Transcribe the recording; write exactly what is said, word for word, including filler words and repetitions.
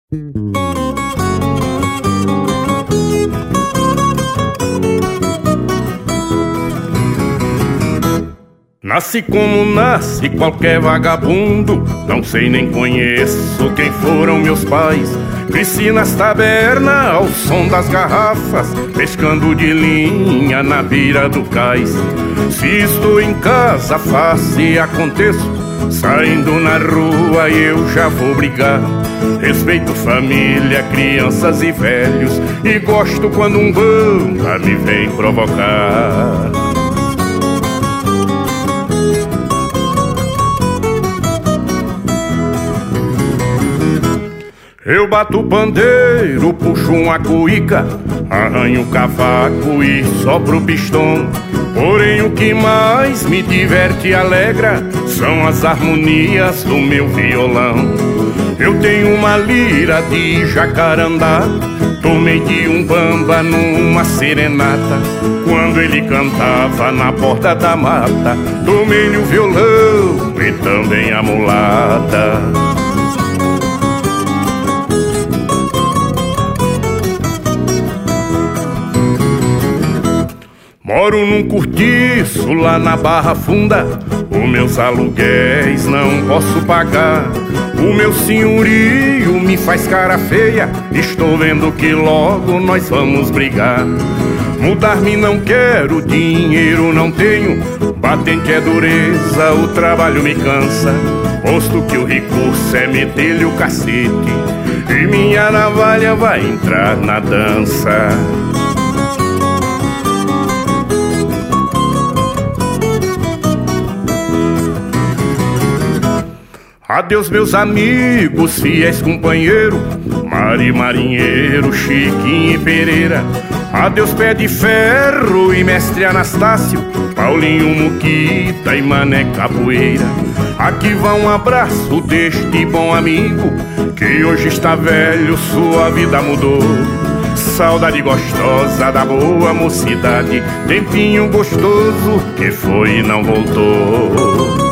Nasci como nasce qualquer vagabundo, não sei nem conheço quem foram meus pais. Cresci nas tabernas ao som das garrafas, pescando de linha na beira do cais. Se estou em casa faço e aconteço, saindo na rua eu já vou brigar. Respeito família, crianças e velhos, e gosto quando um bamba me vem provocar. Eu bato o pandeiro, puxo uma cuíca, arranho o cavaco e sopro o pistão. Porém o que mais me diverte e alegra são as harmonias do meu violão. Eu tenho uma lira de jacarandá, tomei de um bamba numa serenata. Quando ele cantava na porta da mata, tomei-lhe o violão e também a mulata. Moro num cortiço lá na Barra Funda, os meus aluguéis não posso pagar. O meu senhorio me faz cara feia, estou vendo que logo nós vamos brigar. Mudar-me não quero, dinheiro não tenho, batente é dureza, o trabalho me cansa. Posto que o recurso é meter-lhe o cacete, e minha navalha vai entrar na dança. Adeus meus amigos, fiéis companheiros, Mari Marinheiro, Chiquinho e Pereira. Adeus Pé de Ferro e Mestre Anastácio, Paulinho Muquita e Mané Capoeira. Aqui vai um abraço deste bom amigo, que hoje está velho, sua vida mudou. Saudade gostosa da boa mocidade, tempinho gostoso que foi e não voltou.